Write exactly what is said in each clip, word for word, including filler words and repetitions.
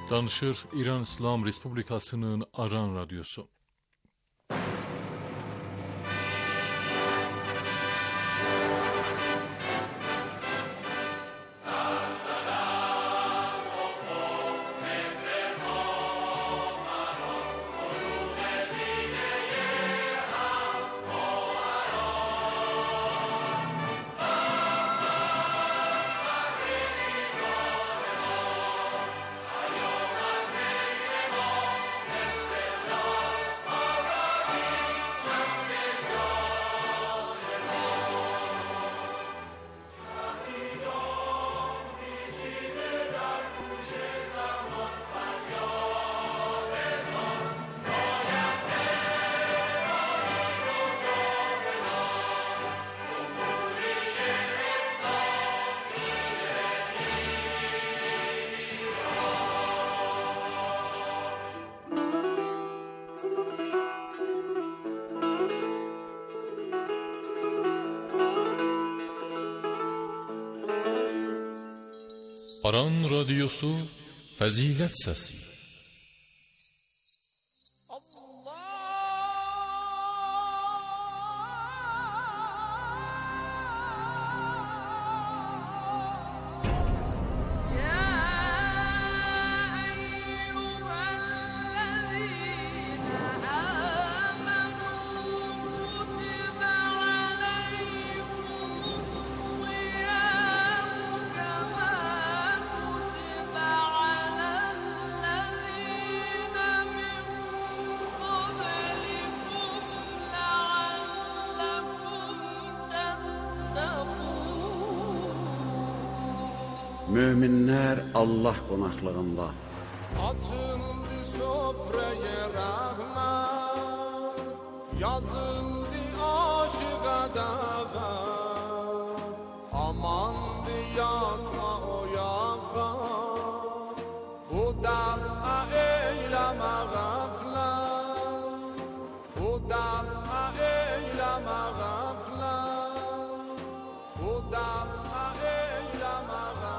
Danışır İran İslam Respublikasının Aran Radyosu. Aran Radyosu Fəzilət Səsi. Möminlər Allah qonaqlığında. Açıldı sofraya rahmat, yazıldı aşığa davat. Amandı yatma oyağa, bu dəfə eyləmə qəflət, bu dəfə eyləmə qəflət, bu dəfə eyləmə qəflət.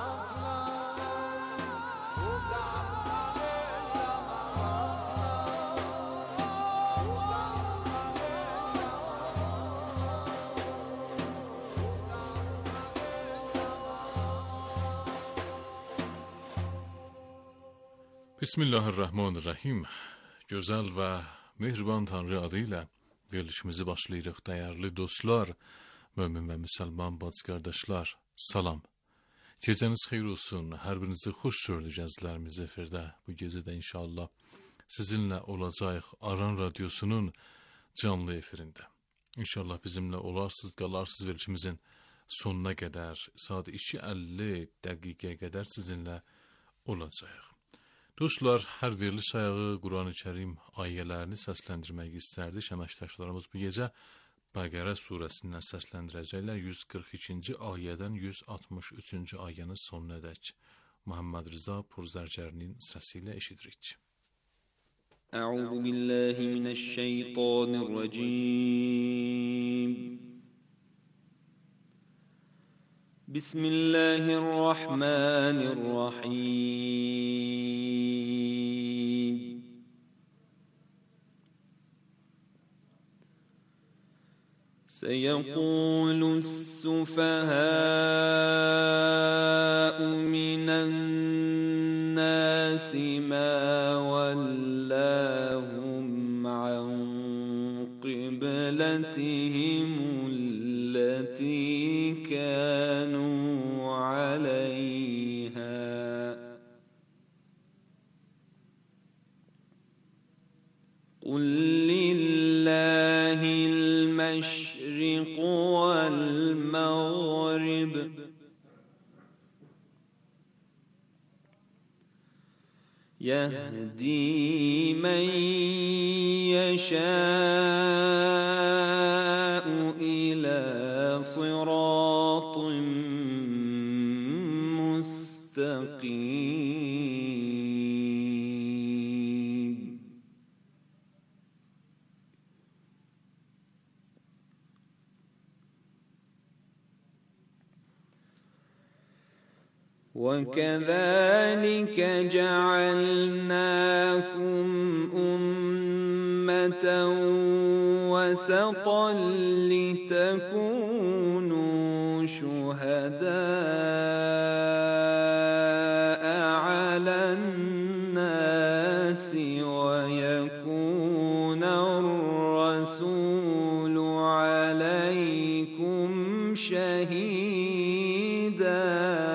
Bismillahirrahmanirrahim. Gözəl və mehriban Tanrı adı ilə verilişimizi başlayırıq. Dəyərli dostlar, mömin və müsəlman bacı qardaşlar, salam. Gecəniz xeyir olsun. Hər birinizi xoş gördük əzizlərimiz efirdə. Bu gecə də inşallah sizinlə olacağıq Aran Radyosunun canlı efirində. İnşallah bizimlə olarsınız, qalarsınız verilişimizin sonuna qədər, saat iki əlli dəqiqəyə qədər sizinlə olacağıq. Dostlar, hər veriliş ayağı Quran-ı Kərim ayələrini səsləndirmək istərdik. Əməkdaşlarımız bu gecə Bəqərə surəsindən səsləndirəcəklər. yüz qırx ikinci ayədən yüz altmış üçüncü ayənin sonunadək Muhammed Rıza Purzərcərinin səsi ilə eşidirik. Əuzu billahi minəşşeytanirracim. Bismillahirrahmanirrahim. سيقول السفهاء من الناس ما ولاهم عن قبلتهم التي كانوا عليها قل لله المشرق والمغرب يهدي من يشاء إلى صراط مستقيم. وكذلك جعلناكم أمة وسطا لتكونوا شهداء على الناس ويكون الرسول عليكم شهيدا.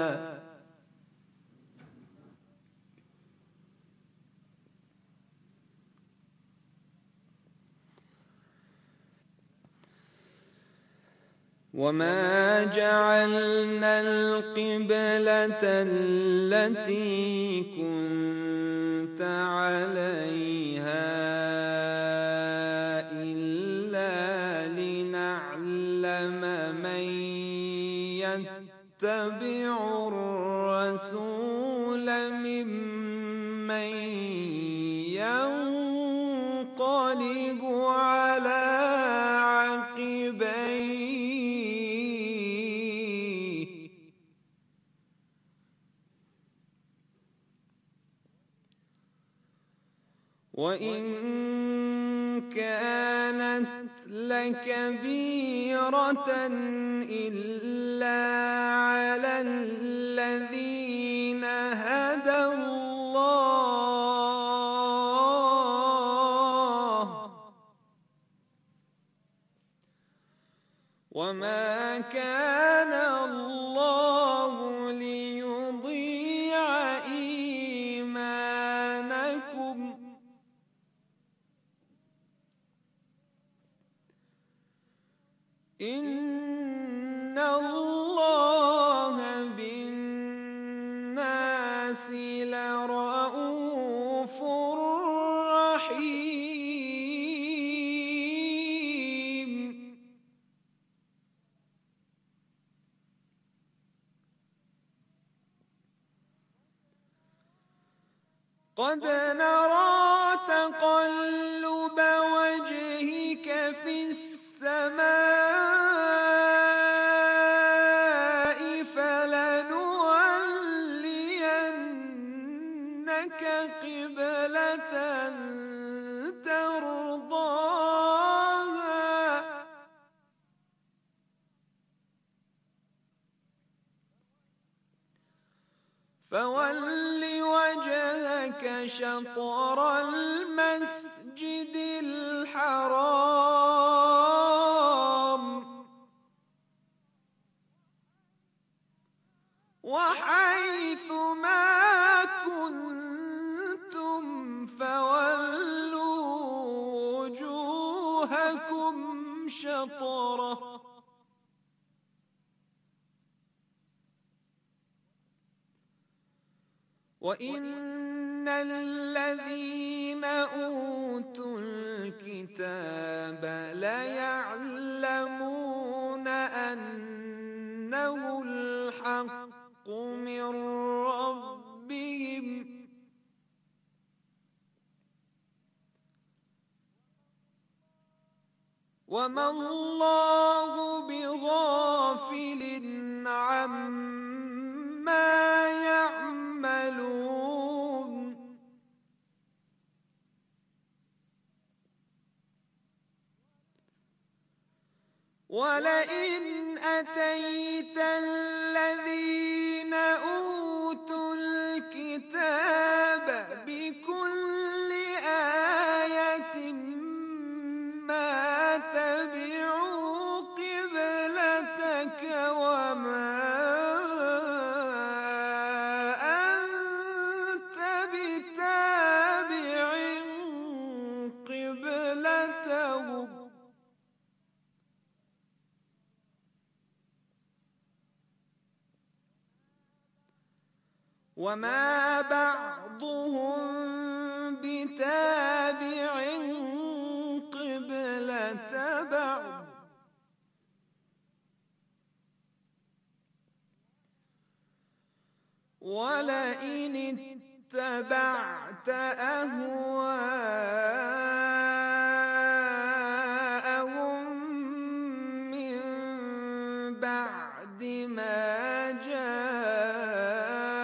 وما جعلنا القبلة التي كنت عليها إلا لنعلم من يتبع الرسول ممن ينقلب على وإن كانت لكبيرة إلا على الذين هدى الله وما كان الله ليضيع إيمانكم إن الله بالناس لرءوف رحيم. قد نرى تقلب وجهك في السماء فلنولينك قبلة ترضاها فول وجهك شطر المسجد الحرام وحيث ما كنتم فولوا وجوهكم شطره وإن الذين أوتوا الكتاب ليعلمون أنه الحق من ربهم وما الله بغافل عما يعملون ولئن أتيت الذين أوتوا الكتاب بكل آية ما تبعوا قبلتك وما أنت بتابع قبلتهم وما بعضهم بتابع قبلة بعض ولئن اتبعت أهواءهم من بعد ما جاء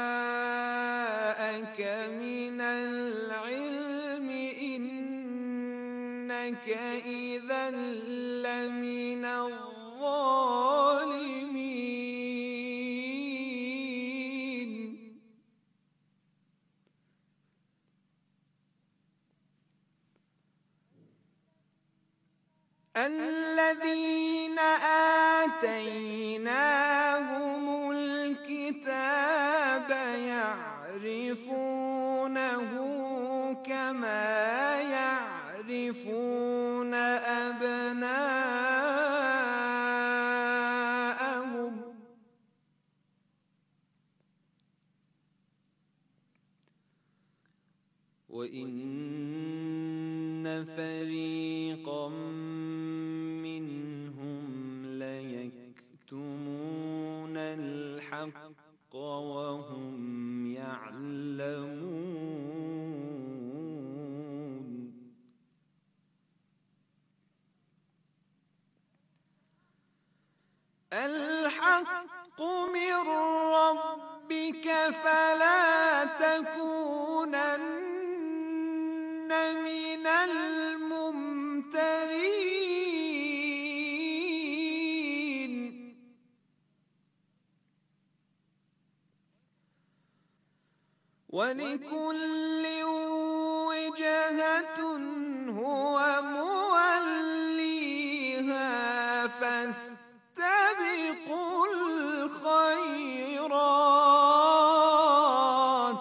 آتيناهم الكتاب يعرفونه كما يعرفون أبناءهم وإن فريقا منهم ليكتمون الحق وهم يعلمون الحق من ربك فلا تكونن من الممترين ولكل وجهة هو موليها فاستبقوا الخيرات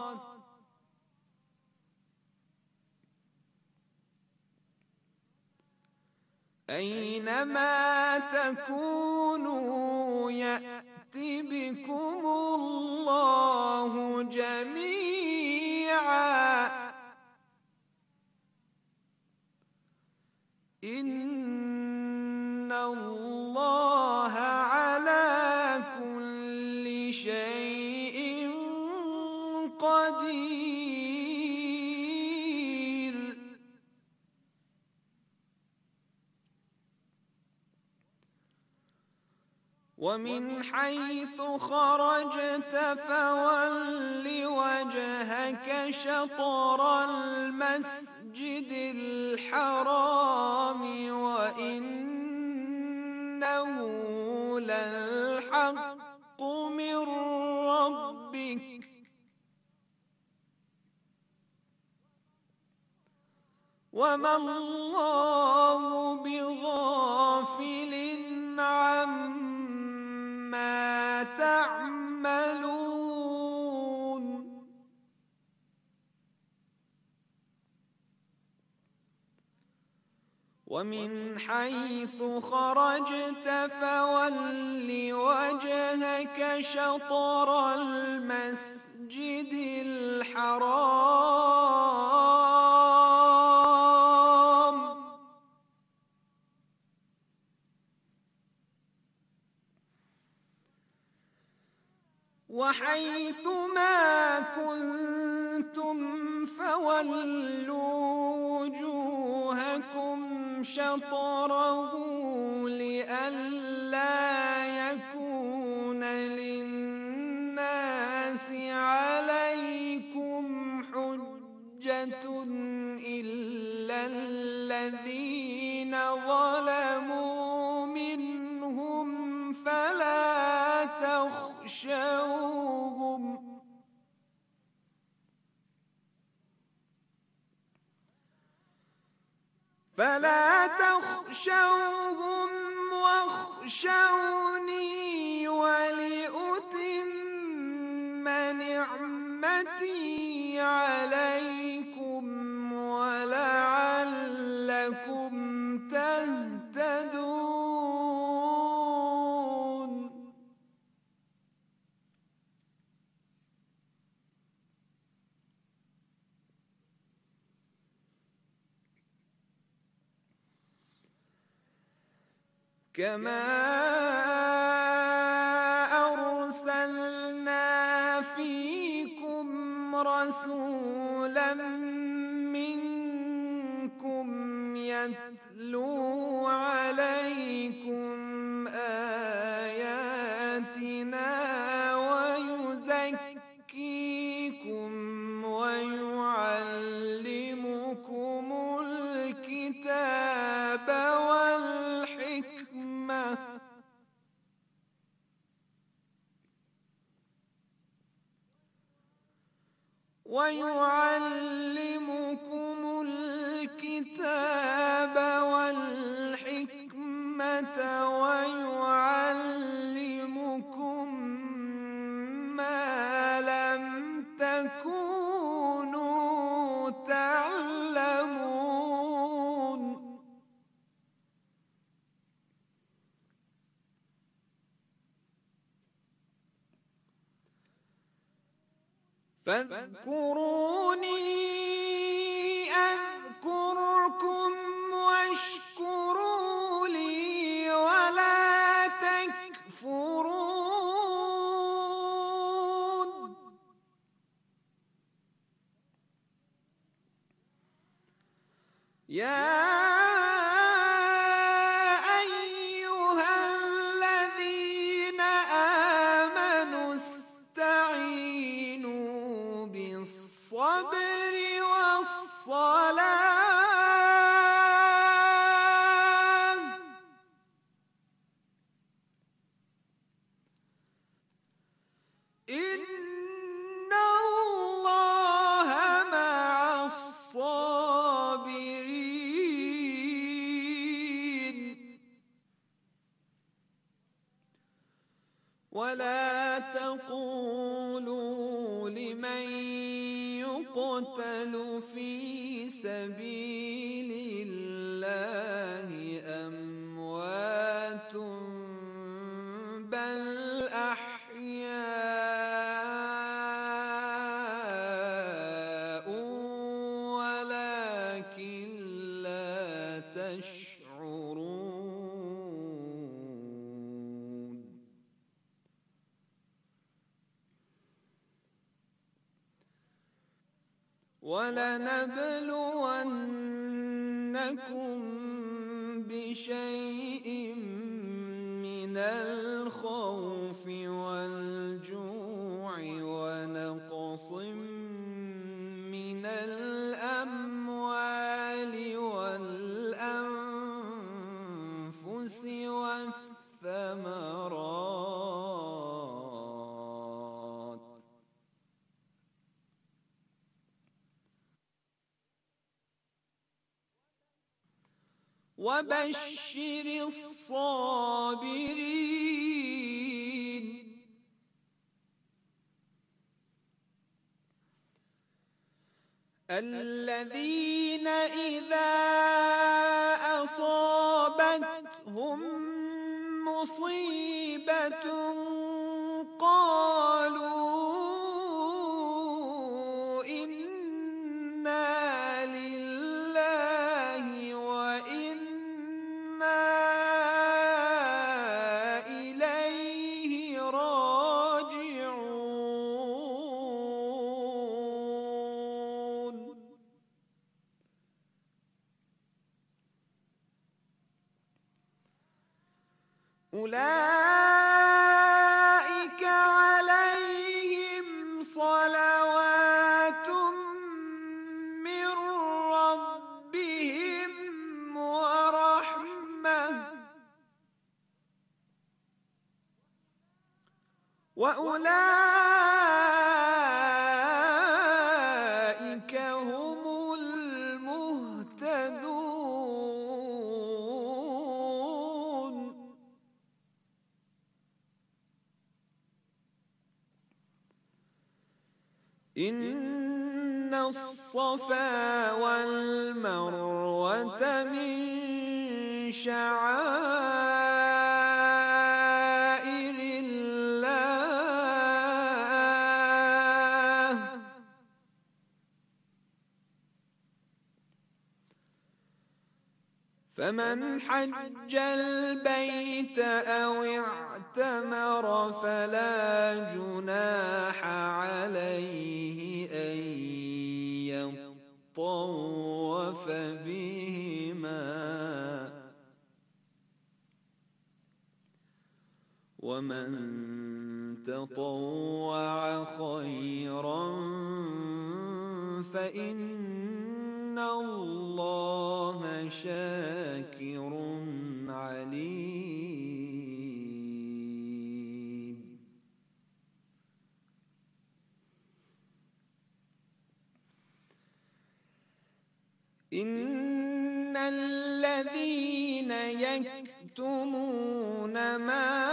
أينما تكونوا يأت بكم الله جميعا إن الله على كل شيء قدير ومن حيث خرجت فول وجهك شطر المسجد الحرام وإنه للحق من ربك وما الله بغافل عما تعملون ومن حيث خرجت فول وجهك شطر المسجد الحرام وحيث ما كنتم فولوا وجوهكم شطره لئلا يكون للناس عليكم حجة إلا الذين ظلموا منهم فلا تخشوهم فلا تخشوهم واخشوني ولأتم نعمتي عليكم ولعلكم تهتدون كما أرسلنا فيكم رسولا منكم يتلو عليكم آياتنا ويزكيكم ويعلمكم الكتاب والحكمة ويعلمكم الكتاب والحكمة ويعلمكم فاذكروني أذكركم واشكروا لي ولا تكفرون يا ولا تقولوا لمن يقتل في سبيل الله أموات بل أحياء ولكن لا تشعرون ولنبلونكم بشيء من الخوف والجوع ونقص من الأموال والأنفس والثمرات وبشر الصابرين الذين إذا أصابتهم مصيبة قالوا إنا لله وإنا إليه راجعون أولئك عليهم صلوات من ربهم ورحمة وأولئك هم المهتدون إن الصفا والمروة من شعائر الله فمن حج البيت أو اعتمر فلا جناح عليه أن يطوف بهما ومن تطوع خيرا فإن الله شاكر عليم إن الذين يكتمون ما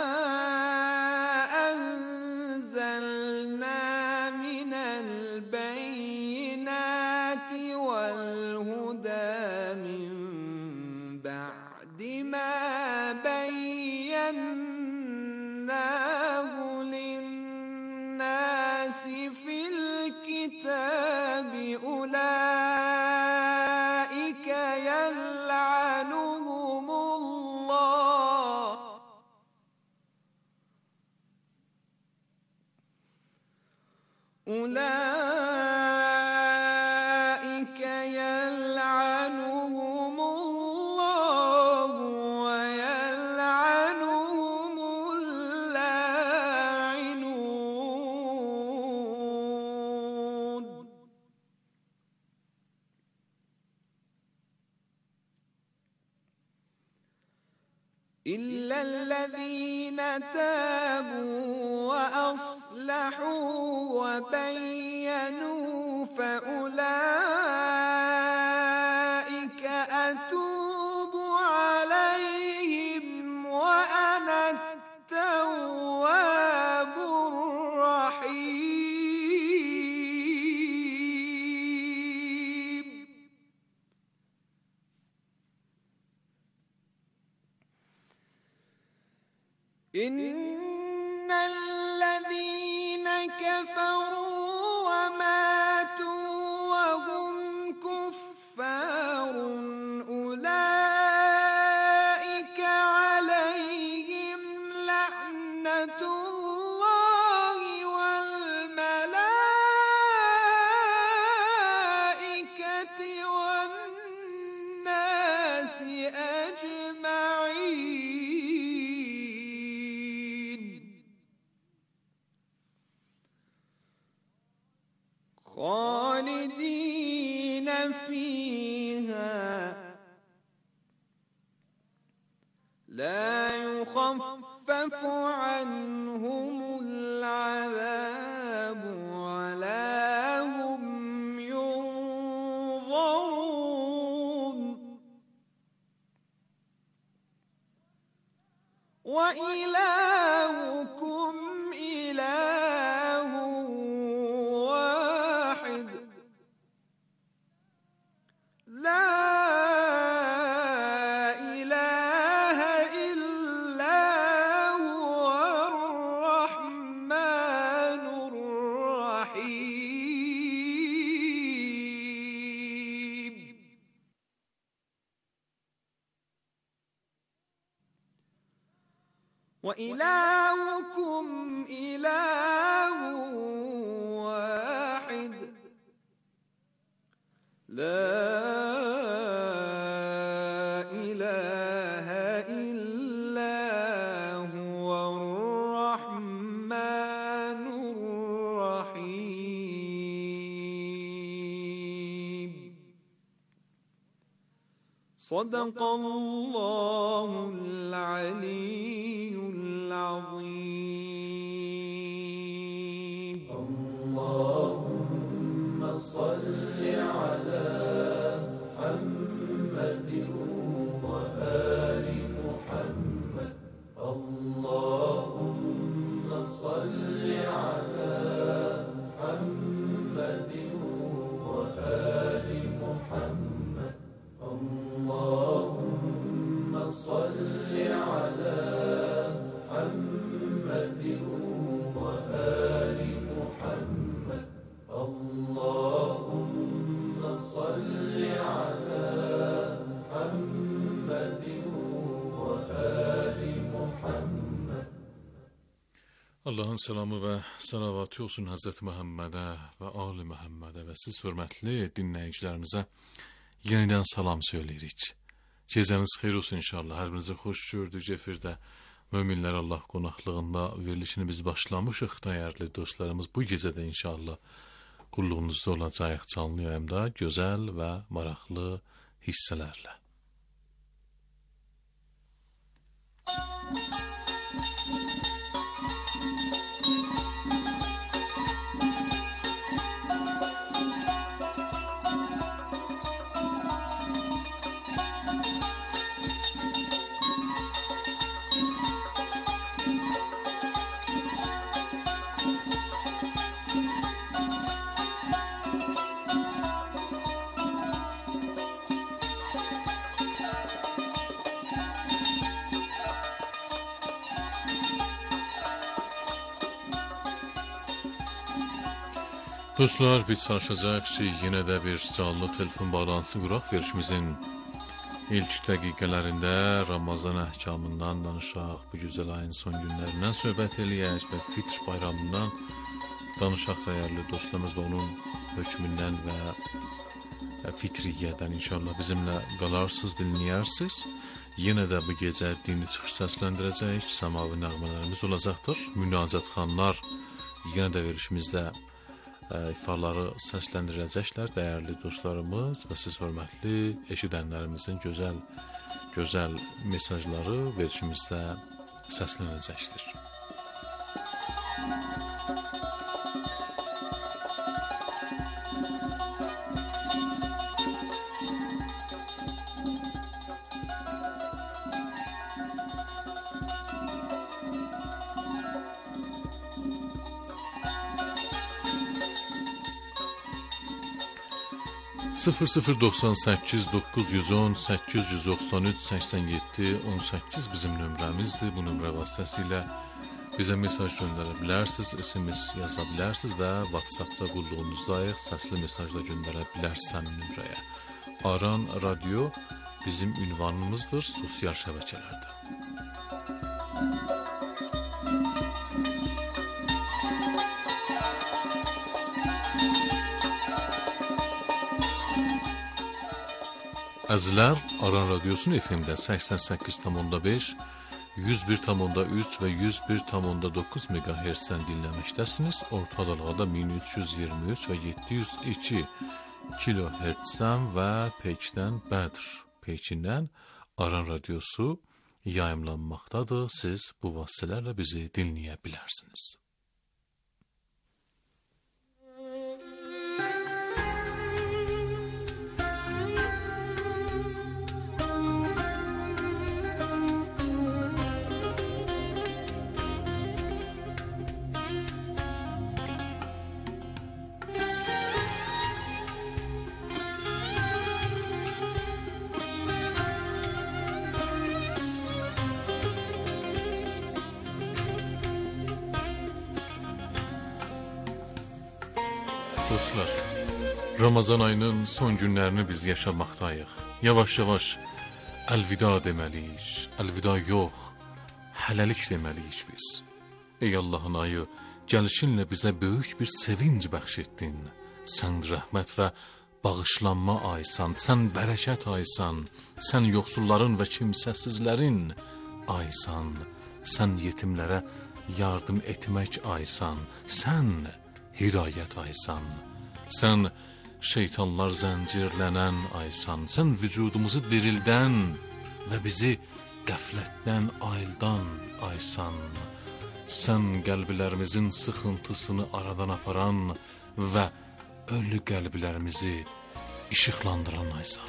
أنزلنا من البينات والهدى من بعد ما بيناه للناس في الكتاب أولئك يلعنهم الله ويلعنهم اللاعنون إلا الذين تابوا وأصلحوا وبينوا فأولئك أتوب عليهم وأنا التواب الرحيم إن الذين كفروا وماتوا وهم كفار أولئك عليهم لعنة الله والملائكة والناس أجمعين خالدين فيها لا يخفف عنهم العذاب ولا هم ينظرون وإلهكم إله واحد لا إله إلا هو الرحمن الرحيم وإلهكم إله واحد لا إله إلا هو الرحمن الرحيم صدق الله العلي العظيم اللهم صل على محمد وآل محمد اللهم صل على محمد وآل محمد اللهم صل على محمد وآل محمد اللهم صل على محمد وآل محمد. Allahın selamı və salavatı olsun Hazreti Muhammedə və Ali Muhammedə və siz hörmətli dinləyicilərimizə yenidən salam söyləyirik. Gecəniz xeyir olsun inşallah. Hər birinizi xoş gördük efirdə. Möminlər Allah qonaqlığında verilişini biz başlamışıq. Dəyərli dostlarımız, bu gecədə inşallah qulluğunuzda olacaq canlı yayımda gözəl və maraqlı hissələrlə. Dostlar, biz çalışacaq ki, yenə də bir canlı telefon bağlantısı quraq. Verişimizin ilk dəqiqələrində Ramazan əhkamından danışaq, bu gözəl ayın son günlərindən söhbət eləyək və Fitr bayramından danışaq dəyərli dostlarımız və onun hökmündən və fitriyyədən inşallah bizimlə qalarsınız, dinləyərsiniz. Yenə də bu gecə dini çıxış səsləndirəcəyik, səmavi nəğmələrimiz olacaqdır. Münacatxanlar yenə də verilişimizdə ifaları səsləndirəcəklər dəyərli dostlarımız və siz hörmətli eşidənlərimizin gözəl gözəl mesajları verilişimizdə səslənəcəkdir. sıfır sıfır doxsan səkkiz doqquz yüz on səkkiz yüz doxsan üç səksən yeddi on səkkiz bizim nömrəmizdir. Bu nömrə vasitəsilə bizə mesaj göndərə bilərsiniz, S M S yaza bilərsiniz və WhatsApp-da qulluğunuzdayıq, səsli mesaj da göndərə bilərsən nömrəyə. Aran Radio bizim ünvanımızdır sosial şəbəkələrdə. Əzlər Aran Radiosu'nun F M'də səksən səkkiz tam onda beş, yüz bir tam onda üç və yüz bir tam onda doqquz megahertzdən dinləməkdəsiniz. Orta dalğada min üç yüz iyirmi üç və yeddi yüz iki kilohertzdən və Peykdən Bədr Peykindən Aran Radiosu yayımlanmaqdadır. Siz bu vasitələrlə bizi dinləyə bilərsiniz. Dostlar, Ramazan ayının son günlərini biz yaşamaqdayıq. Yavaş-yavaş əlvida deməliyik, əlvida yox, hələlik deməliyik biz. Ey Allahın ayı, gəlişinlə bizə böyük bir sevinc bəxş etdin. Sən rəhmət və bağışlanma aysan, sən bərəkət aysan, sən yoxsulların və kimsəsizlərin aysan, sən yetimlərə yardım etmək aysan, sən hidayət aysan, sən şeytanlar zəncirlənən aysan, sən vücudumuzu dirildən və bizi qəflətdən ayıldan aysan, sən qəlblərimizin sıxıntısını aradan aparan və ölü qəlblərimizi işıqlandıran aysan.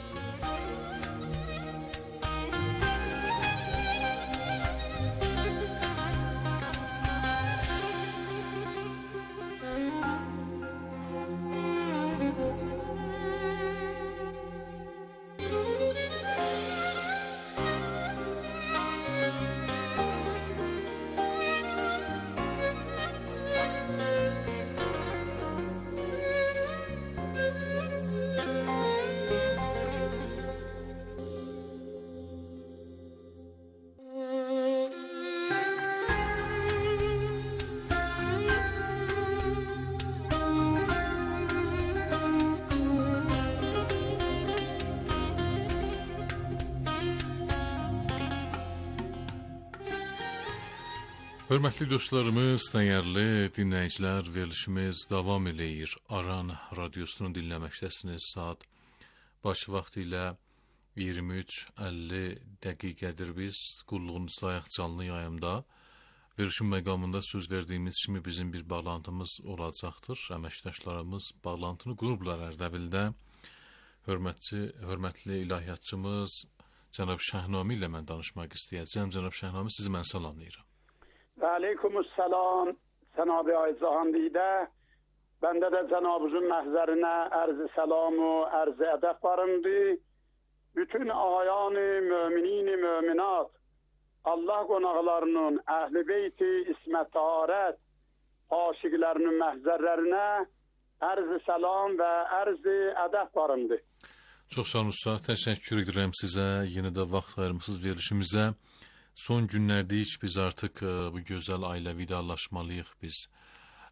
Hörmətli dostlarımız, dəyərli dinləyicilər, verilişimiz davam eləyir. Aran Radiosu'nu dinləməkdəsiniz. Saat baş vaxtı ilə iyirmi üç əlli dəqiqədir biz qulluğunuzdayıq canlı yayımda. Verilişin məqamında söz verdiyimiz kimi bizim bir bağlantımız olacaqdır. Əməkdaşlarımız bağlantını qurublar Ərdəbildə. Hörmətli, hörmətli ilahiyyatçımız Cənab Şəhnami ilə mən danışmaq istəyəcəm. Cənab Şəhnami, sizi mən salamlayıram. Və aleykümüssalam, Cənab-ı Ayzahandidə, bəndə də Cənab-ın məhzərinə ərz-i səlam və ərz-i ədəb varındı. Bütün ayan-ı möminin-i möminat, Allah qonaqlarının, əhl-i beyti, İsmət Taharət, aşiqlərinin məhzərlərinə ərz-i səlam və ərz-i ədəb varındı. Çox sağ olun, təşəkkür edirəm sizə, yenə də vaxt ayırmışsınız verilişimizə. Son günlərdəyik biz artıq bu gözəl ailə vidalaşmalıyıq biz.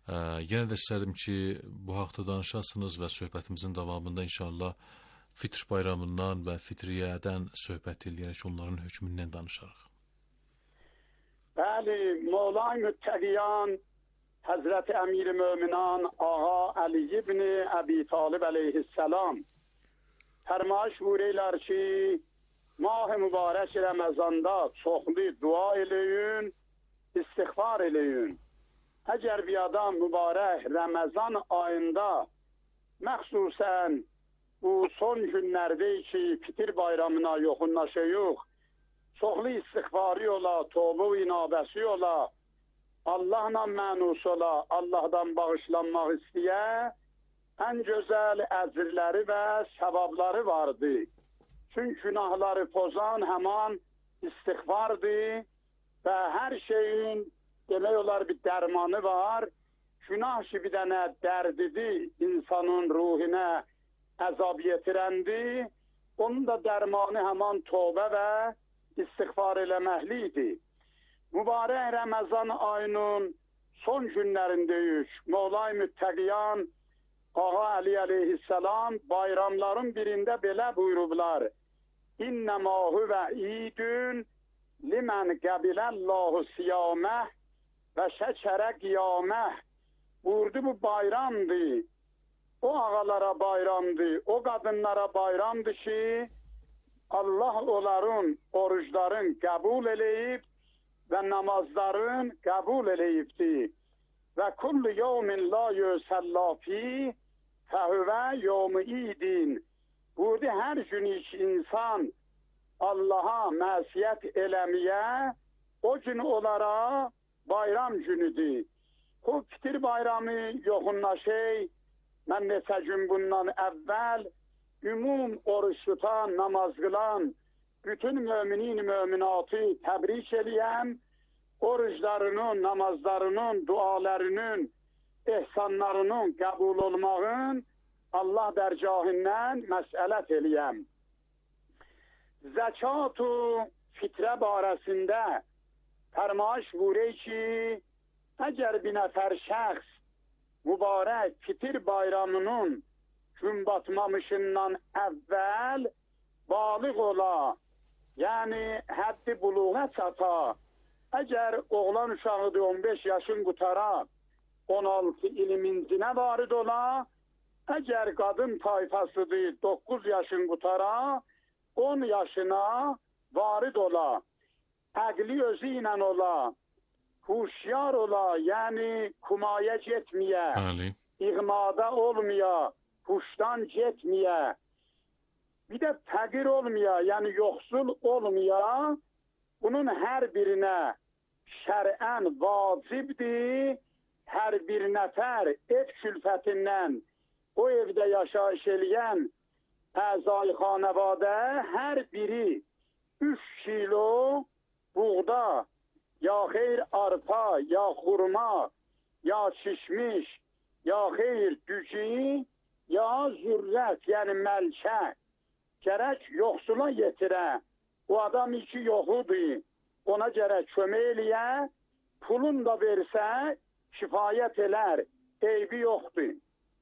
Ə, yenə də istərdim ki, bu haqda danışasınız və söhbətimizin davamında inşallah Fitr bayramından və fitriyyədən söhbət eləyərək onların hökmündən danışarıq. Bəli, Mevla-i Müttəqiyan Həzrət Əmir-i Möminən Ağa Əli ibn Əbi Talib əleyhissalam fərmayiş buyururlar ki, mah mübarək Ramazanda çoxlu dua eləyin, istiğfar eləyin. Əgər bir adam mübarək Ramazan ayında məxsusən bu son günlərdə ki, Fitir bayramına yoxunlaşıyıq, çoxlu istiğfarı ola, tövbə və inabəsi ola, Allahla mənus ola, Allahdan bağışlanmaq istəyə, ən gözəl əzrləri və səvabları vardı. Çünki günahları pozan həman istiğfardır və hər şeyin demək olar bir dərmanı var. Günah ki bir dənə dərdidir, insanın ruhuna əzab yetirəndir. Onun da dərmanı həman tövbə və istiğfar eləməklidir. Mübarək Ramazan ayının son günlərindəyik. Mevla-i Müttəqiyan Ağa Əli əleyhissalam bayramların birində belə buyurublar. İnnəmə huvə idün limən qəbiləllahu siyaməh və şəkərə qiyaməh. Buyurdu bu bayramdır. O ağalara bayramdır, o qadınlara bayramdır ki, Allah onların orucların qəbul eləyib və namazların qəbul eləyibdir. Və kullu yevmin la yusəllafi fəhüvə yevmi idin. Burada hər gün iki insan Allaha məsiyət eləməyə, o gün onlara bayram günüdür. O Fitir bayramı yoxunlaşır, mən neçə gün bundan əvvəl ümum oruç tutan, namaz qılan bütün müminin müminatı təbrik eləyəm. Oruclarının, namazlarının, dualarının, ehsanlarının qəbul olmağın Allah dərgahından məsələt eləyəm. Zəkat-ı fitrə barəsində fərmayiş buyurur ki, əgər bir nəfər şəxs mübarək Fitir bayramının gün batmamışından əvvəl balıq ola, yəni həddi buluğa çata, əgər oğlan uşağıdır on beş yaşın qutara, on altı ilmincinə varid ola, əgər qadın tayfasıdır doqquz yaşın qutara, on yaşına varid ola, əqli özü ilə ola, huşyar ola, yəni kumaya getməyə, iğmada olmaya, huşdan getməyə, bir də fəqir olmaya, yəni yoxsul olmaya, bunun hər birinə şərən vacibdir, hər bir nəfər ev külfətindən o evdə yaşayış eləyən əzai xanəvadə hər biri üç kilo buğda, ya xeyr arpa, ya xurma, ya çişmiş, ya xeyr dücü, ya zürrət, yəni məlkə gərək yoxsula yetirə. O adam iki yoxudur, ona gərək kömək eləyə, pulun da versə kifayət elər, eybi yoxdur.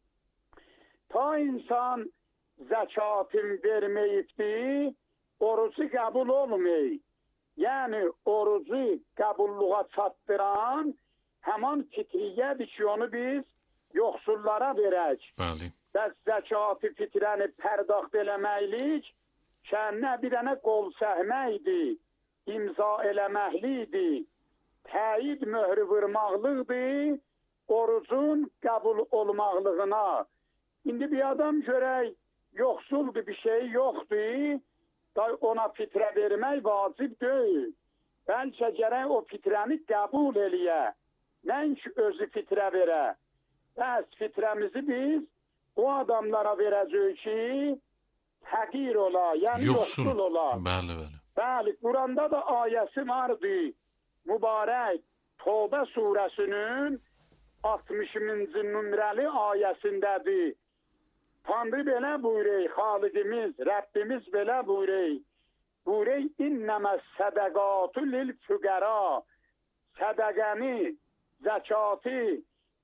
Ta insan zəkatın verməyibdir, orucu qəbul olmayıb. Yəni orucu qəbulluğa çatdıran həman fitriyyədir ki, onu biz yoxsullara verək. Bəli. Və zəkatı fitrəni pərdaxt eləməklik, kəndinə bir dənə qol səhməkdir, imza eləməklidir, təyid möhrü vurmaqlıqdır, orucun qəbul olmaqlığına. İndi bir adam görək, yoxsuldur, bir şey yoxdur, ona fitrə vermək vacib deyil. Bəlkə gərək o fitrəni qəbul eləyə, nəinki özü fitrə verə. Bəs fitrəmizi biz o adamlara verəcək ki, həqir ola, yəni yoxsul, yoxsul ola. Bəli, bəli. Bəli, Quranda da ayəsi vardı. Mübarək Tövbə surəsinin altmışıncı nömrəli ayəsindədir. Tanrı belə buyuruyor, Xaliqimiz, Rəbbimiz belə buyuruyor. Buyuruyor, innəməs sədəqatü lil füqəra. Sədəqəni, zəkatı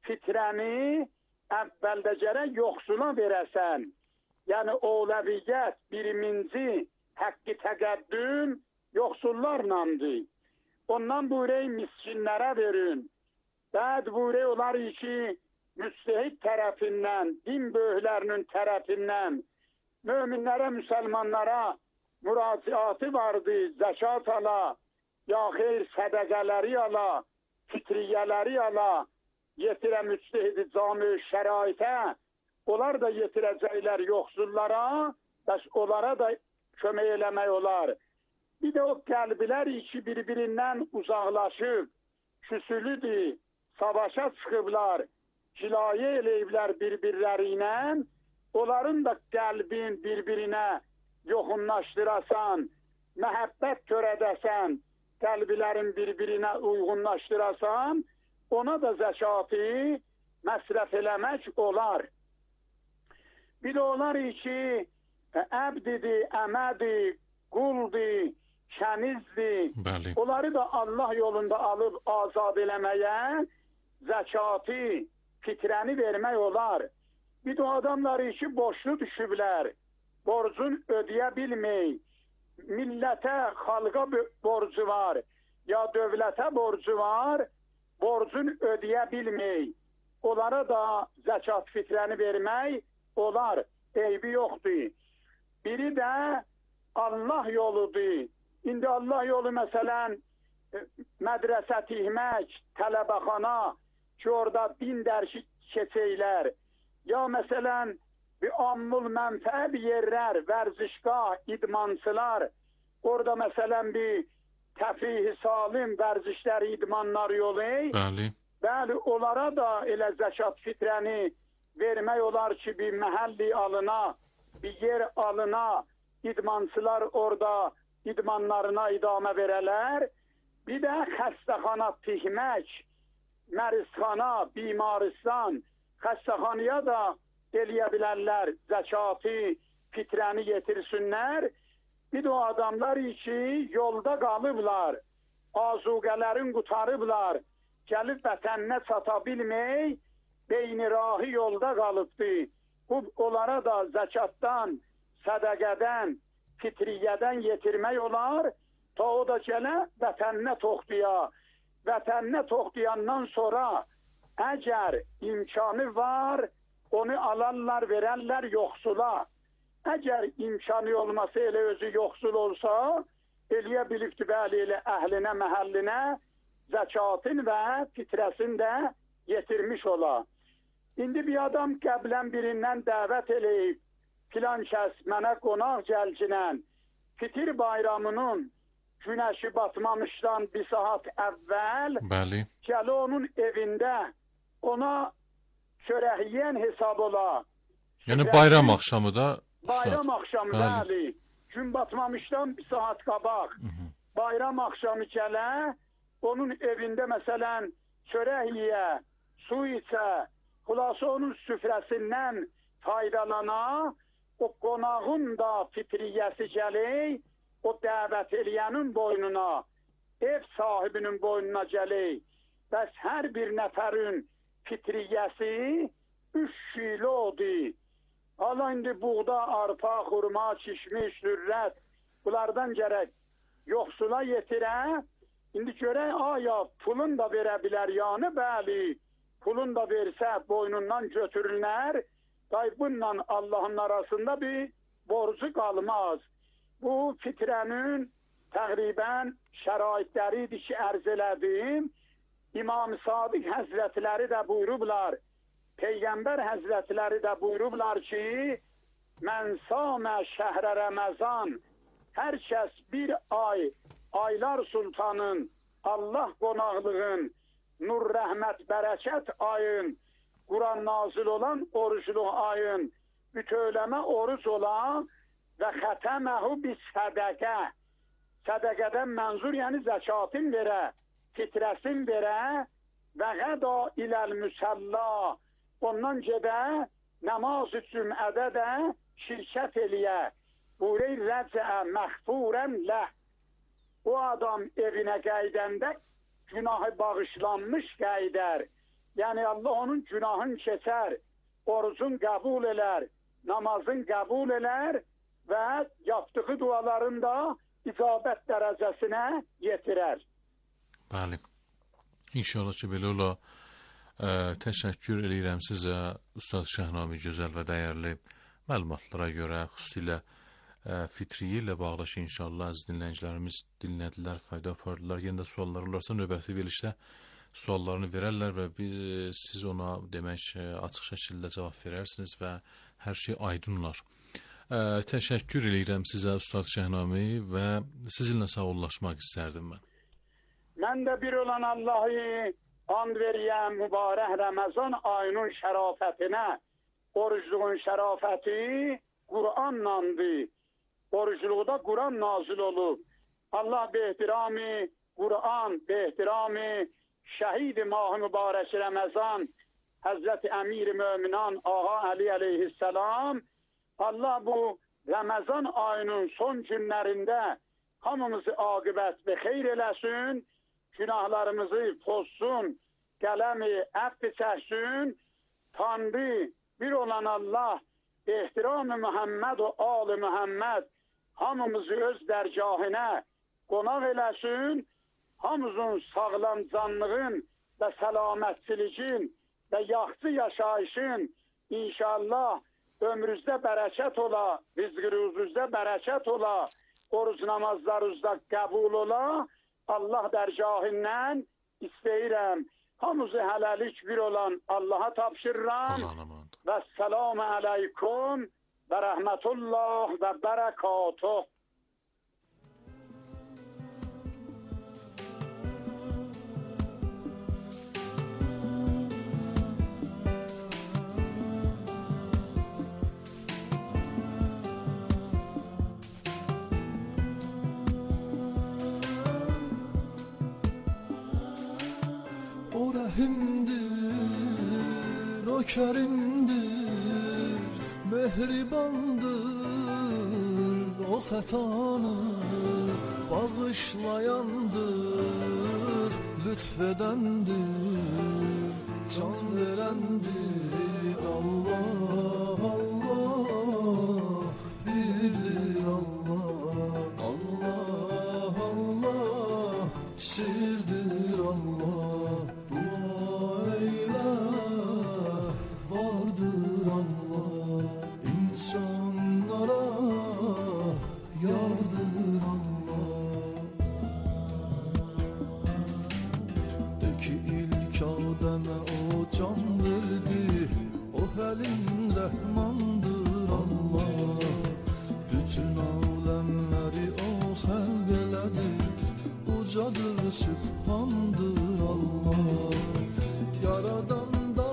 fitrəni əvvəldə gərək yoxsula verəsən. Yəni ovləviyyət, biriminci, həqqi təqəddüm yoxsullarlandır. Ondan buyurey miskinlərə verin. Bəd buyurey olar ki, müstəhid tərəfindən, din böyüklərinin tərəfindən möminlərə, müsəlmanlara müraciatı vardı. Zəkat ala, ya xeyr sədəqələri ala, fitriyyələri ala, yetirə müstəhidi cami şəraitə, onlar da yetirəcəklər yoxsullara, bəs onlara da kömək eləmək olar. Bir də o qəlblər iki bir-birindən uzaqlaşıb, küsülüdür, savaşa çıxıblar, cilayə eləyiblər bir-birləri ilə, onların da qəlbin bir-birinə yoxunlaşdırasan, məhəbbət törədəsən, qəlblərin bir-birinə uyğunlaşdırasan, ona da zəkatı məsrəf eləmək olar. Bir də olar ki, əbdidir, əmədir, quldur, kənizdir. Bəli. Onları da Allah yolunda alıb azad eləməyə zəkatı, fitrəni vermək olar. Bir də adamları ki, borçlu düşüblər, borcun ödəyə bilmək, millətə, xalqa borcu var, ya dövlətə borcu var, borcun ödəyə bilmək. Onlara da zəkat fitrəni vermək olar, eybi yoxdur. Biri də Allah yoludur. İndi Allah yolu məsələn, mədrəsə tihmək, tələbəxana ki, orada din dərsi keçəklər. Ya məsələn, bir ammul mənfə bir yerlər, vərzişgah, idmansılar, orada məsələn bir təfrih-i salim, vərzişlər, idmanlar yolu. Bəli. Bəli, onlara da elə zəkat fitrəni vermək olar ki, bir məhəlli alına, bir yer alına, idmansılar orada idmanlarına idamə verələr. Bir də xəstəxana tihmək, mərizxana, bimaristan, xəstəxanaya da eləyə bilərlər, zəkatı, fitrəni yetirsinlər. Bir də o adamlar ki, yolda qalıblar, azuqələrin qutarıblar, gəlib vətəninə çata bilmək, beynirahi yolda qalıbdır. Bu, onlara da zəkatdan, sədəqədən, fitriyyədən yetirmək olar, ta o da gələ vətəninə toxtuya. Vətəninə toxtuyandan sonra əgər imkanı var, onu alarlar, verərlər yoxsula. Əgər imkanı olmasa, elə özü yoxsul olsa, eləyə bilibdir bəli elə əhlinə, məhəllinə zəkatın və fitrəsini də yetirmiş ola. İndi bir adam qəblən birindən dəvət eləyib, filan kəs mənə qonaq gəlcinən, fitir bayramının günəşi batmamışdan bir saat əvvəl, Bəli. gələ onun evində ona çörəkliyən hesab ola. Yəni bayram axşamı da Bayram axşamı, bəli. bəli. Gün batmamışdan bir saat qabaq. Hı -hı. Bayram axşamı gələ, onun evində məsələn çörək yiyə, su içə, xulası onun süfrəsindən faydalana, o qonağın da fitriyyəsi gələk, o dəvət eləyənin boynuna, ev sahibinin boynuna gələk. Bəs hər bir nəfərin fitriyyəsi üç kilodur. Hala indi buğda, arpa, xurma, kişmiş, zürrət, bunlardan gərək yoxsula yetirə. İndi görək, aya pulun da verə bilər, yəni bəli, pulun da versə boynundan götürürlər. Day bununla Allahın arasında bir borcu qalmaz. Bu fitrənin təqribən şəraitləridir ki, ərz elədim. İmam Sadiq Həzrətləri də buyurublar, Peyğəmbər Həzrətləri də buyurublar ki, mən samə şəhrə Rəməzan, hər kəs bir ay, aylar sultanın, Allah qonaqlığın, nur, rəhmət, bərəkət ayın, Quran nazil olan orucluq ayın, bütövləmə oruc olan və xətəməhu bis sədəqə, sədəqədən mənzur, yəni zəkatın verə, fitrəsin verə və qəda iləl müsəlla, ondan gedə namaz-ı cümədə də şirkət eləyə, buyurey rəcə məxfurən ləh. O adam evinə qəydəndə günahı bağışlanmış qəydər. Yəni Allah onun günahını keçər, orucun qəbul elər, namazın qəbul elər və yapdığı duaların da icabət dərəcəsinə yetirər. Bəli. İnşallah ki, belə ola. Ə, təşəkkür edirəm sizə, Ustad Şəhnami, gözəl və dəyərli məlumatlara görə, xüsusilə ə, fitriyi ilə bağlı inşallah əziz dinləyicilərimiz dinlədilər, fayda apardılar. Yenə də suallar olarsa növbəti verilişdə suallarını verərlər və biz, siz ona demək açıq şəkildə cavab verərsiniz və hər şey aydın olar. Ə, təşəkkür edirəm sizə, Ustad Şəhnami, və sizinlə sağollaşmaq istərdim mən. Mən də bir olan Allah'ı and veriyəm mübarək Ramazan ayının şərafətinə. Orucluğun şərafəti Kur'anlandı. Orucluğda Kur'an nazil olub. Allah behtirami Kur'an, behtirami şəhid-i mah-ı mübarək Ramazan Həzrət Əmir-i Möminan Ağa Əli əleyhisselam, Allah bu Ramazan ayının son günlərində hamımızı aqibət və xeyr eləsin, günahlarımızı pozsun, qələmi əfv çəksin, Tanrı bir olan Allah, ehtiram-ı Muhammed və al-ı Muhammed hamımızı öz dərgahına qonaq eləsin, hamımızın sağlam canlığın və səlamətçilikin və yaxşı yaşayışın inşallah ömrünüzdə bərəkət ola, rizqinizdə bərəkət ola, oruc namazlarınızda qəbul ola, Allah dərgahından istəyirəm. Hamımızı hələlik bir olan Allaha tapşırıram. Və səlamu aleykum və rəhmətullah və bərəkatuh. Rahimdir, o kerimdir, mehribandır, o xətanı bağışlayandır, lütfedendir, can verendir. Allah, Allah, birdir Allah, Allah, Allah, sirdir Allah. Vardır Allah, insanlara yardır Allah. De ki ilk Adem'e o can verdi, o Həlim Rəhmandır Allah. Bütün alemleri o xəlq elədi, ucadır, sübhandır Allah. Yaradan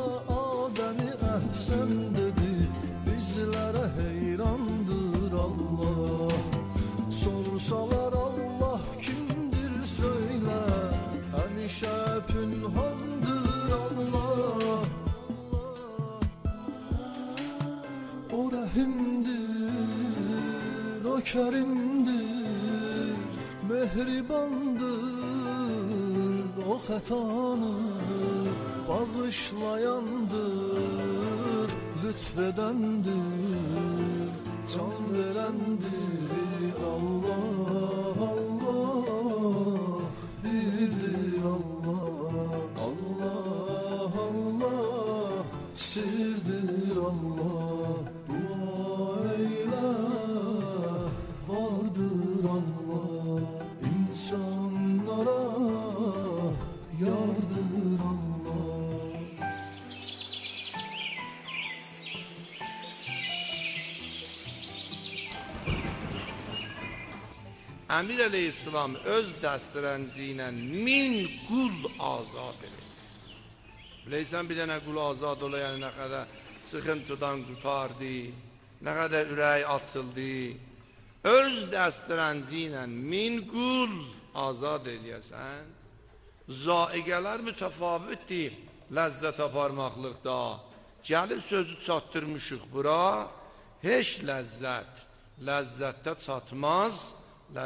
sen dedi, bizlere heyrandır Allah. Sorsalar Allah kimdir söyle, həmişə pünhandır Allah. O rəhimdir, o kerimdir, mehribandır, o xətanı bağışlayandır, lütfedendir, can verendir. Allah, Allah, birdir Allah, Allah, Allah, sirdir Allah. Dua eyle, vardır Allah, insanlara yardır Allah. Əmir əleyhisselam öz dəstərənci ilə min qul azad edir. Biləysən bir dənə qul azad ola, yəni nə qədər sıxıntıdan qurtardı, nə qədər ürək açıldı. Öz dəstərənci ilə min qul azad eləyəsən, zaiqələr mütəfavitdir ləzzət aparmaqlıqda. Gəlib sözü çatdırmışıq bura, heç ləzzət, ləzzətdə çatmaz,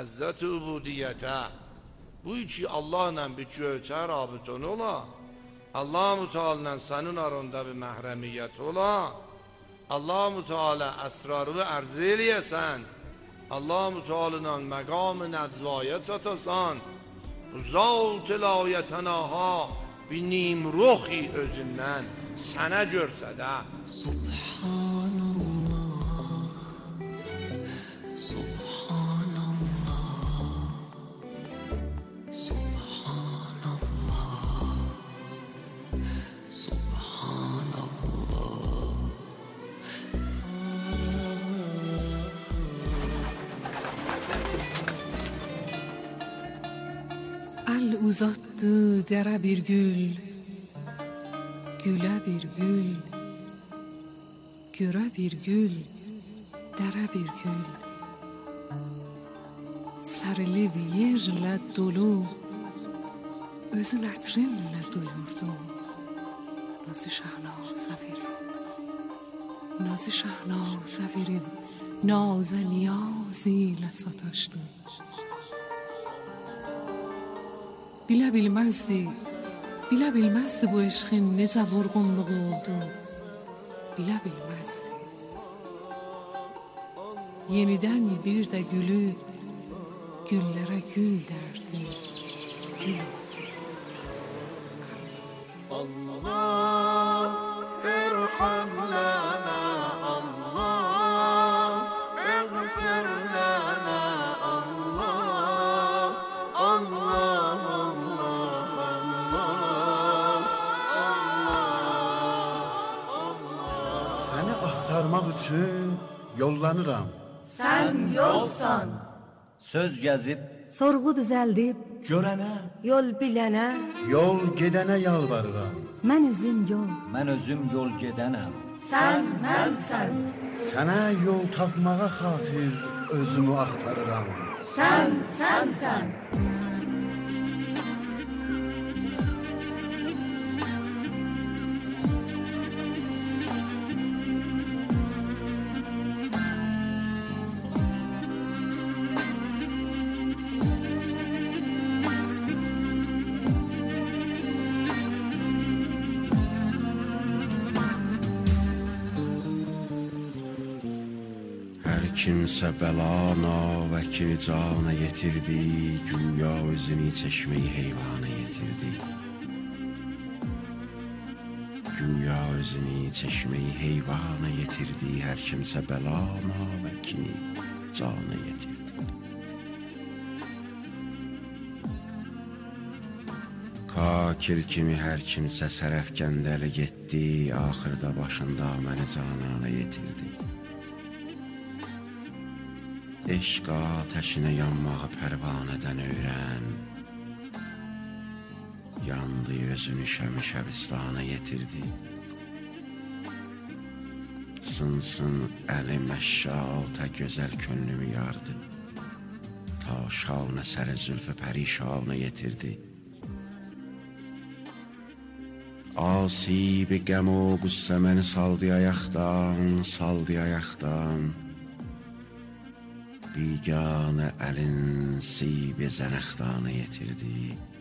ləzzət-i ubudiyyətə. Bu ki Allahla bir göyçə rabitonu ola, Allah-u Teala'nın senin aranda bir mahremiyet ola. Allah-u Teala esrarı arz eləyəsən. Allah-u Teala'nın məqam-ı nəczvayət satasan. Zat ilayətənaha bir nimruxi özündən sənə görsədə. Subhanallah, Subhanallah, Subhanallah, Subhanallah. El uzattı dere bir gül, güle bir gül, göre bir gül, dere bir gül. Sarılıb yerle dolu, özün ətrinle duyurdum. Nazı şahnazə verim, nazı şahnazə verim, nazə niyaz ilə sataşdım. Bilə bilməzdi, bilə bilməzdi bu eşqin necə vurğunluğu oldu. Bilə bilməzdi. Yenidən bir də gülüb, güllərə gül dərdi, gül oldu. Allah irham lana, Allah ighfir lana, Allah, Allah, Allah. Səni axtarmaq üçün yollanıram. Sən yolsan. Söz gəzib, Sorğu düzəldib, görənə, yol bilənə, Yol gedənə yalvarıram. mən üzüm yol. mən özüm yol gedənəm. Sən mənsən. Sənə yol tapmağa xatir özümü axtarıram. Sən sənsən. Hər kimsə bəlana vəkili cana yetirdi, güya özünü çeşmeyi heyvana yetirdi. Güya özünü çeşmeyi heyvana yetirdi, hər kimsə bəlana vəkili cana yetirdi. Kakil kimi hər kimsə sərəfkəndəli getdi, axırda başında məni canana yetirdi. Eşq ateşinə yanmağı pərvanədən öyrən, yandı özünü şəmi şəbistana yetirdi. Sınsın əli məşşaltə gözəl könlümü yardı, ta şavnə səri zülfü pərişanə yetirdi. Asibi qəm o qüssə məni saldı ayaqdan, saldı ayaqdan. Biganə əlin sibi zənəxtanı yetirdi.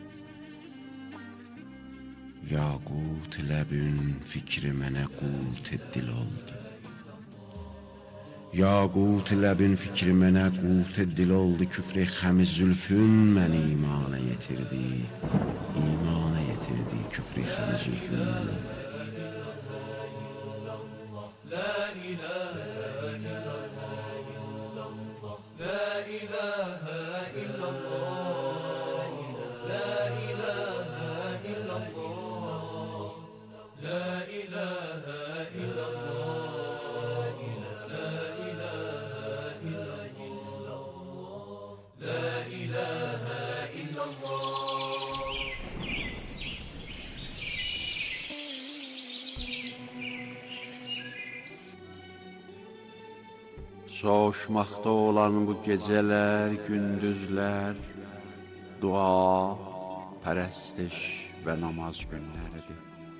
Yaqut ləbün fikri mənə qult dil oldu. Yaqut ləbün fikri mənə qult dil oldu. Küfr-i xəmi zülfün məni imana yetirdi. İmana yetirdi küfr-i xəmi zülfün. La ilahe illallah, la ilahe illallah, la ilahe illallah, la ilahe illallah, la ilahe illallah, la ilahe illallah. Soğuşmaqda olan bu gecələr, gündüzlər, dua, pərəstiş və namaz günləridir.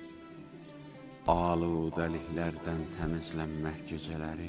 Aludəliklərdən təmizlənmək gecələri.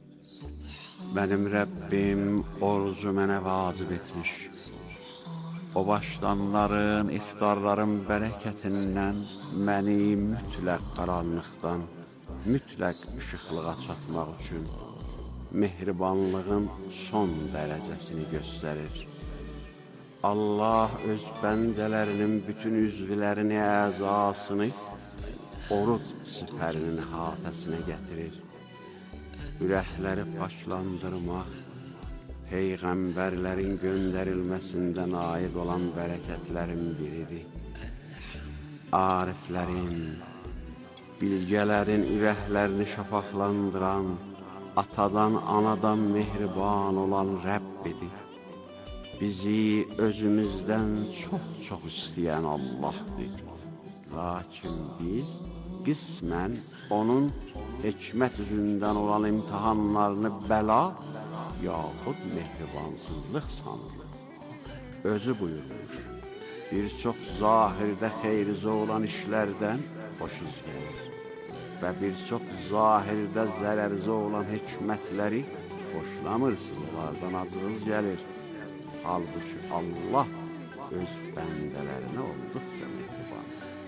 Mənim Rəbbim orucu mənə vacib etmiş. O başlanların, iftarların bərəkətindən məni mütləq qaranlıqdan, mütləq işıqlığa çatmaq üçün mehribanlığın son dərəcəsini göstərir. Allah öz bəndələrinin bütün üzvlərini, əzasını oruc sipərinin hatəsinə gətirir. Ürəkləri paçlandırmaq, Peyğəmbərlərin göndərilməsindən aid olan bərəkətlərin biridir. Ariflərin, bilgələrin ürəklərini şafaqlandıran, atadan, anadan mehriban olan Rəbbidir. Bizi özümüzdən çox-çox istəyən Allahdır. Lakin biz qismən onun hikmət üzündən olan imtihanlarını bəla yaxud mehribansızlıq sanırıq. Özü buyurmuş, bir çox zahirdə xeyrizə olan işlərdən xoşuz gəlir və bir çox zahirdə zərərizə olan hikmətləri xoşlamırsınız, onlardan acığız gəlir. Halbuki Allah öz bəndələrinə olduqca mehriban.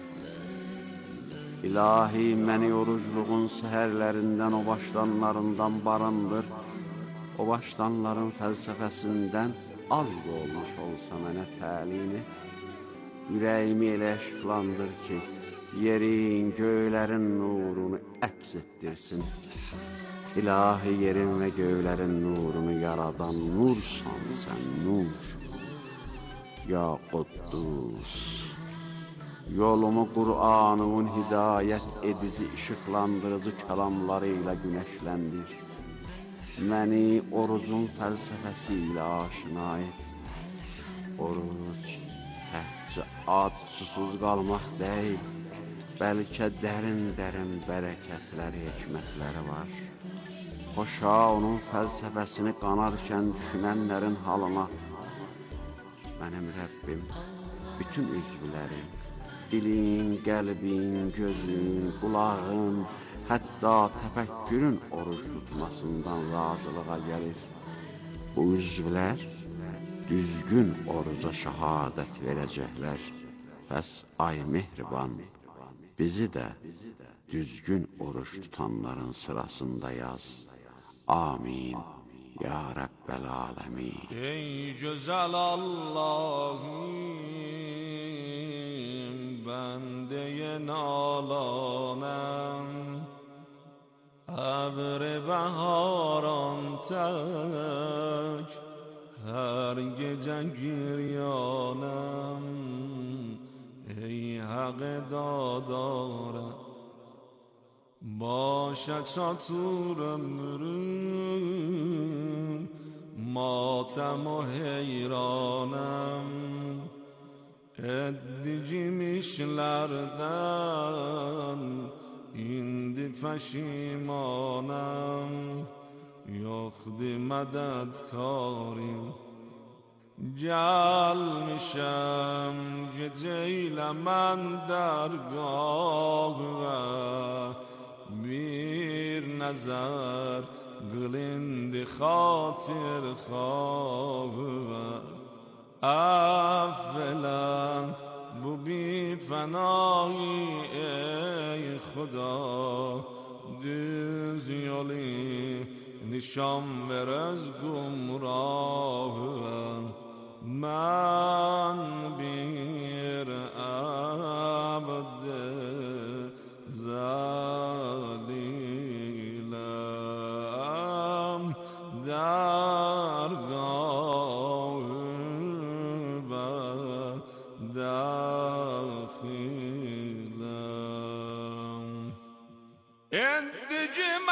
İlahi, məni orucluğun səhərlərindən, o başlanlarından barındır. O başlanların fəlsəfəsindən az da olmuş olsa mənə təlim et. Ürəyimi elə əşqlandır ki, yerin, göylərin nurunu əks etdirsin. İlahi, yerin və göylərin nurunu yaradan nursan sən, nur. Ya Quddus, yolumu Qur'anın hidayət edici, işıqlandırıcı kəlamları ilə günəşləndir. Məni orucun fəlsəfəsi ilə aşina et. Oruc təhcə ac, susuz qalmaq deyil, bəlkə dərin-dərin bərəkətləri, hikmətləri var. Xoşa onun fəlsəfəsini qanarkən düşünənlərin halına. Mənim Rəbbim, bütün üzvlərin, dilin, qəlbin, gözün, qulağın, hətta təfəkkürün oruc tutmasından razılığa gəlir. Bu üzvlər düzgün oruca şəhadət verəcəklər. Bəs ay mehriban, bizi də düzgün oruç tutanların sırasında yaz. Amin. Ya Rəbbəl aləmin. Ey gözəl Allahım, bəndəyə nalanəm, əbr-i bəharan tək, hər gecə giryanəm, ey həq dadarəm. Başa çatır ömrüm, matəm o heyranəm, etdiyim işlərdən indi pəşimanəm, yoxdur mədədkarim. Gəlmişəm gecə ilə mən dərgahına, bir nəzər qılindi xatir xavına. Əvvələn bu bir fənayı ey Xuda, düz yolu nişan ver öz gumrahına. Mən bir əbd zəliləm, dərgahı daxiləm. Etdicim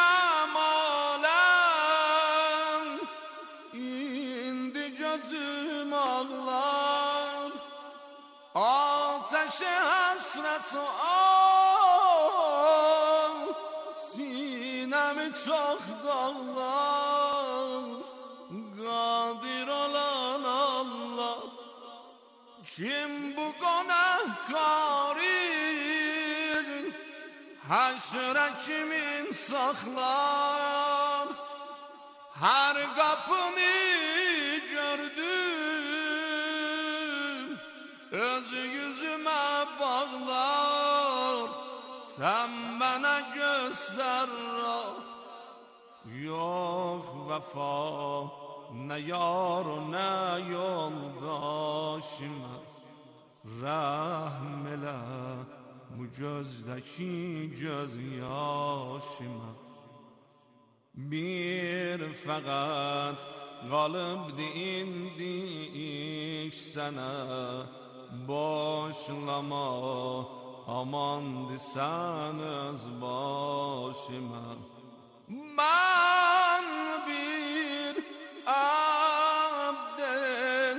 əmaləm, indi gözüm ağlar, ateşe hasret ol, sinemi çok dağlar. Kadir olan Allah, kim bu günahkarı haşre kimin saklar? Her kapını gördüm, sen bana göster rah. Yok vefa ne yar و ne yoldaşıma, rahm ele bu gözdeki gözyaşıma. Bir fəqət qalıbdı indi iş sənə, boşlama amandı sən öz başıma. Mən bir abdel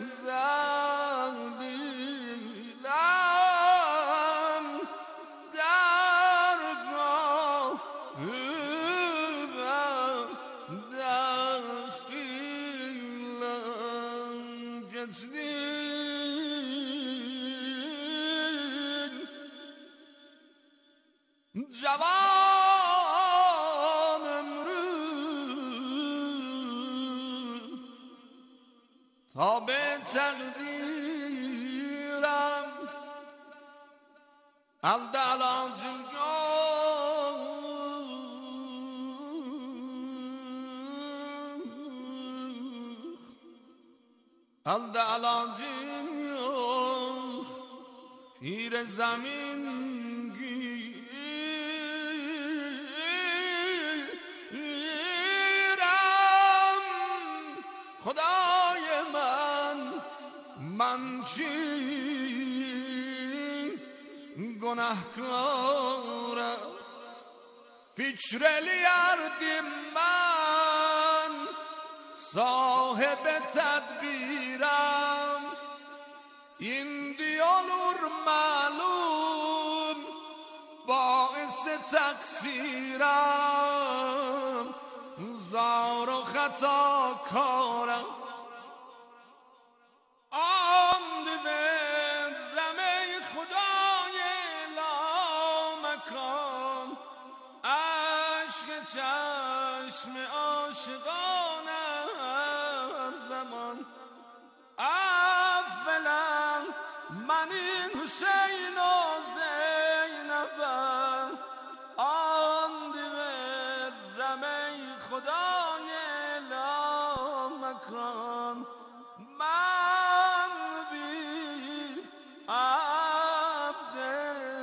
zədiləm, dərgahı daxiləm geçdin. Cavan ömrüm tabe təqdirəm, əldə əlacım yox, əldə əlacım yox. پیر زمین گیرم، خدای من من چی گناهکارم. فکرلiyardim ben, صاحب tedbirem. İndi olur malum باعث تقصیرم، زار و خطا کارم. آمد وزم ای خدای لامکان، عشق چشم عاشقان